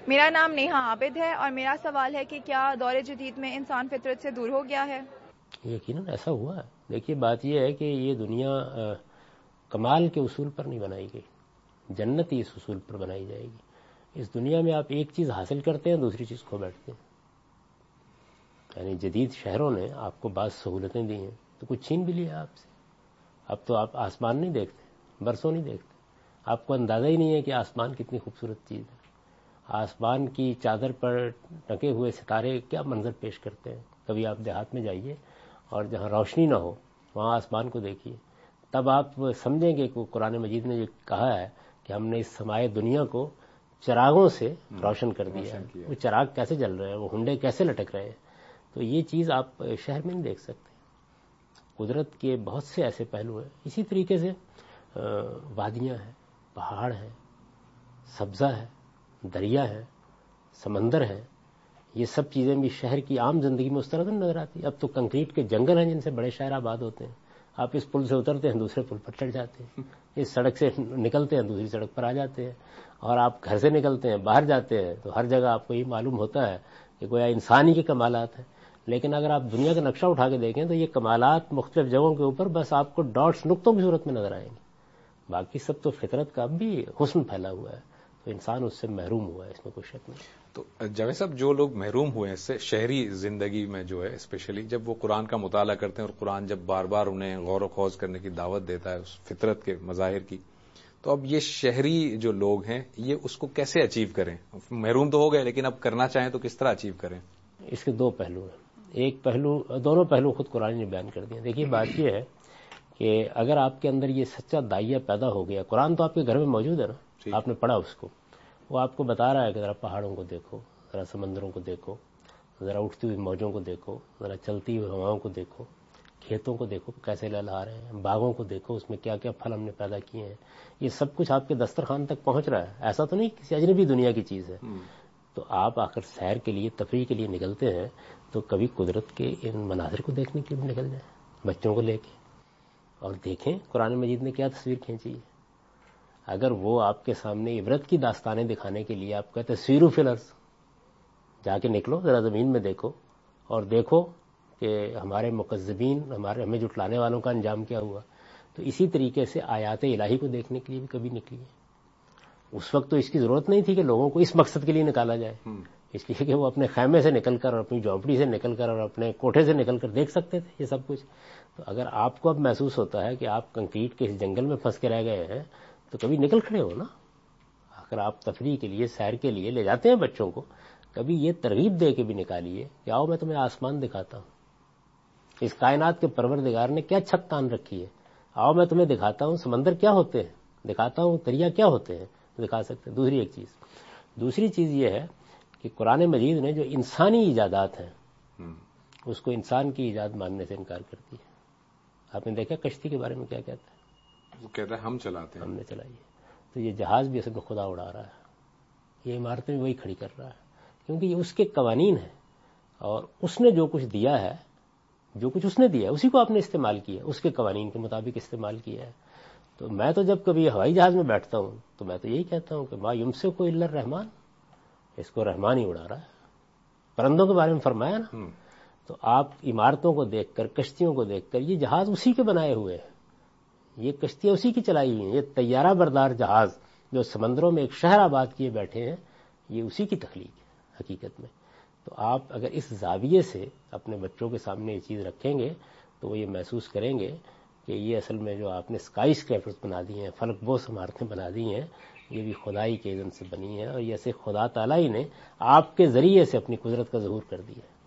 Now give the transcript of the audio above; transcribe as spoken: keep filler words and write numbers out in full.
میرا نام نیہا عابد ہے اور میرا سوال ہے کہ کیا دور جدید میں انسان فطرت سے دور ہو گیا ہے؟ یقیناً ایسا ہوا ہے. دیکھیے بات یہ ہے کہ یہ دنیا کمال کے اصول پر نہیں بنائی گئی، جنتی اس اصول پر بنائی جائے گی. اس دنیا میں آپ ایک چیز حاصل کرتے ہیں، دوسری چیز کھو بیٹھتے ہیں. یعنی جدید شہروں نے آپ کو بعض سہولتیں دی ہیں تو کچھ چھین بھی لیا آپ سے. اب تو آپ آسمان نہیں دیکھتے، برسوں نہیں دیکھتے. آپ کو اندازہ ہی نہیں ہے کہ آسمان کتنی خوبصورت چیز ہے. آسمان کی چادر پر ٹکے ہوئے ستارے کیا منظر پیش کرتے ہیں. کبھی آپ دیہات میں جائیے اور جہاں روشنی نہ ہو وہاں آسمان کو دیکھیے، تب آپ سمجھیں گے کہ قرآن مجید نے جو کہا ہے کہ ہم نے اس سمائے دنیا کو چراغوں سے روشن کر دیا ہے. وہ چراغ کیسے جل رہے ہیں، وہ ہنڈے کیسے لٹک رہے ہیں. تو یہ چیز آپ شہر میں نہیں دیکھ سکتے. قدرت کے بہت سے ایسے پہلو ہیں. اسی طریقے سے وادیاں ہیں، پہاڑ ہیں، سبزہ ہے، دریا ہے، سمندر ہے. یہ سب چیزیں بھی شہر کی عام زندگی میں اس طرح نہیں نظر آتی. اب تو کنکریٹ کے جنگل ہیں جن سے بڑے شہر آباد ہوتے ہیں. آپ اس پل سے اترتے ہیں دوسرے پل پر چڑھ جاتے ہیں، اس سڑک سے نکلتے ہیں دوسری سڑک پر آ جاتے ہیں. اور آپ گھر سے نکلتے ہیں باہر جاتے ہیں تو ہر جگہ آپ کو یہ معلوم ہوتا ہے کہ گویا انسانی کے کمالات ہیں. لیکن اگر آپ دنیا کا نقشہ اٹھا کے دیکھیں تو یہ کمالات مختلف جگہوں کے اوپر بس آپ کو ڈاٹس نقطوں کی صورت میں نظر آئیں گے. باقی سب تو فطرت کا اب بھی حسن پھیلا ہوا ہے، تو انسان اس سے محروم ہوا ہے، اس میں کوئی شک نہیں. تو جاوید صاحب، جو لوگ محروم ہوئے ہیں اس سے شہری زندگی میں جو ہے اسپیشلی، جب وہ قرآن کا مطالعہ کرتے ہیں اور قرآن جب بار بار انہیں غور و خوض کرنے کی دعوت دیتا ہے اس فطرت کے مظاہر کی، تو اب یہ شہری جو لوگ ہیں یہ اس کو کیسے اچیو کریں؟ محروم تو ہو گئے لیکن اب کرنا چاہیں تو کس طرح اچیو کریں؟ اس کے دو پہلو ہیں. ایک پہلو، دونوں پہلو خود قرآن نے بیان کر دیے. دیکھیے بات یہ ہے کہ اگر آپ کے اندر یہ سچا داعیہ پیدا ہو گیا، قرآن تو آپ کے گھر میں موجود ہے نا، آپ نے پڑھا اس کو، وہ آپ کو بتا رہا ہے کہ ذرا پہاڑوں کو دیکھو، ذرا سمندروں کو دیکھو، ذرا اٹھتی ہوئی موجوں کو دیکھو، ذرا چلتی ہوئی ہواؤں کو دیکھو، کھیتوں کو دیکھو کیسے لہلہا رہے ہیں، باغوں کو دیکھو اس میں کیا کیا پھل ہم نے پیدا کیے ہیں. یہ سب کچھ آپ کے دسترخوان تک پہنچ رہا ہے. ایسا تو نہیں کسی اجنبی دنیا کی چیز ہے. تو آپ آخر سیر کے لیے، تفریح کے لیے نکلتے ہیں تو کبھی قدرت کے ان مناظر کو دیکھنے کے لیے نکل جائیں بچوں کو لے کے، اور دیکھیں قرآن مجید نے کیا تصویر کھینچی ہے. اگر وہ آپ کے سامنے عبرت کی داستانیں دکھانے کے لیے آپ کہتے ہیں سیرو فی الارض، جا کے نکلو ذرا زمین میں دیکھو اور دیکھو کہ ہمارے مکذبین، ہمارے ہمیں جھٹلانے والوں کا انجام کیا ہوا، تو اسی طریقے سے آیات الہی کو دیکھنے کے لیے بھی کبھی نکلیے. اس وقت تو اس کی ضرورت نہیں تھی کہ لوگوں کو اس مقصد کے لیے نکالا جائے، اس لیے کہ وہ اپنے خیمے سے نکل کر اور اپنی جھونپڑی سے نکل کر اور اپنے کوٹھے سے نکل کر دیکھ سکتے تھے یہ سب کچھ. تو اگر آپ کو اب محسوس ہوتا ہے کہ آپ کنکریٹ کے اس جنگل میں پھنس کے رہ گئے ہیں تو کبھی نکل کھڑے ہو نا. اگر آپ تفریح کے لیے، سیر کے لیے لے جاتے ہیں بچوں کو، کبھی یہ ترغیب دے کے بھی نکالیے کہ آؤ میں تمہیں آسمان دکھاتا ہوں، اس کائنات کے پروردگار نے کیا چھت تان رکھی ہے، آؤ میں تمہیں دکھاتا ہوں سمندر کیا ہوتے ہیں، دکھاتا ہوں دریا کیا ہوتے ہیں، دکھا سکتے ہیں. دوسری ایک چیز دوسری چیز یہ ہے کہ قرآن مجید نے جو انسانی ایجادات ہیں اس کو انسان کی ایجاد ماننے سے انکار کر دیا. آپ نے دیکھا کشتی کے بارے میں کیا کہتا ہے؟ وہ کہتا ہے ہم چلاتے ہیں، ہم نے چلائی ہے. تو یہ جہاز بھی اصل میں خدا اڑا رہا ہے، یہ عمارتیں بھی وہی کھڑی کر رہا ہے، کیونکہ یہ اس کے قوانین ہیں اور اس نے جو کچھ دیا ہے، جو کچھ اس نے دیا ہے اسی کو آپ نے استعمال کیا، اس کے قوانین کے مطابق استعمال کیا ہے. تو میں تو جب کبھی ہوائی جہاز میں بیٹھتا ہوں تو میں تو یہی کہتا ہوں کہ ما یمسکو الا الرحمن، اس کو رحمان ہی اڑا رہا ہے. پرندوں کے بارے میں فرمایا نا. تو آپ عمارتوں کو دیکھ کر، کشتیوں کو دیکھ کر، یہ جہاز اسی کے بنائے ہوئے ہیں، یہ کشتیاں اسی کی چلائی ہوئی ہیں. یہ طیارہ بردار جہاز جو سمندروں میں ایک شہر آباد کیے بیٹھے ہیں، یہ اسی کی تخلیق ہے حقیقت میں. تو آپ اگر اس زاویے سے اپنے بچوں کے سامنے یہ چیز رکھیں گے تو وہ یہ محسوس کریں گے کہ یہ اصل میں جو آپ نے اسکائی اسکریپرز بنا دی ہیں، فلک بوس عمارتیں بنا دی ہیں، یہ بھی خدائی کے اذن سے بنی ہیں، اور یہ ایسے خدا تعالیٰ ہی نے آپ کے ذریعے سے اپنی قدرت کا ظہور کر دیا ہے.